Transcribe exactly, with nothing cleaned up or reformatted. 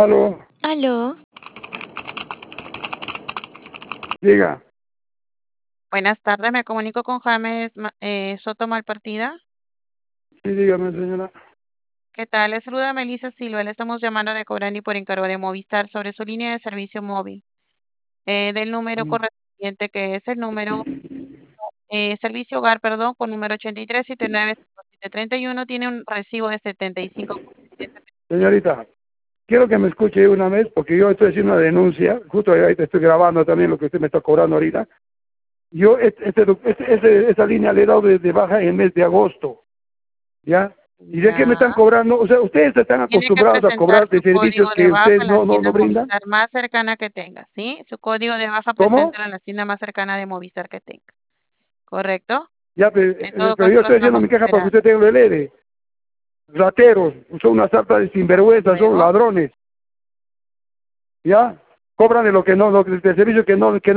Aló, Aló, diga. Buenas tardes, me comunico con James Ma- eh, Soto Malpartida. Sí, dígame, señora. ¿Qué tal? Le saluda Melissa Silva. Le estamos llamando de Cobrani por encargo de Movistar sobre su línea de servicio móvil. Eh, del número Mm. correspondiente, que es el número eh, servicio hogar, perdón, con número ochenta y tres setenta y nueve cincuenta y siete treinta y uno, tiene un recibo de setenta y cinco. Señorita, quiero que me escuche una vez porque yo estoy haciendo una denuncia, justo ahorita estoy grabando también lo que usted me está cobrando ahorita. Yo este, este, este- este- esa línea le he dado de, de baja en el mes de agosto, ¿ya? ¿Y de qué me están Ya. cobrando? O sea, ustedes están Tiene que acostumbrados a presentar cobrar de su código servicios de que baja ustedes en la no, no, no tienda brindan. Movistar más cercana que tenga, ¿sí? Su código de baja, ¿Cómo? preséntalo en la tienda más cercana de Movistar que tenga. ¿Correcto? Ya, pero, En eh, todo pero caso, yo lo estoy haciendo estamos mi queja para que esperando. usted tenga lo heredere. Rateros, son una sarta de sinvergüenzas, son Luego. ladrones. ¿Ya? Cobran de lo que no, lo, que- de servicio que no, que no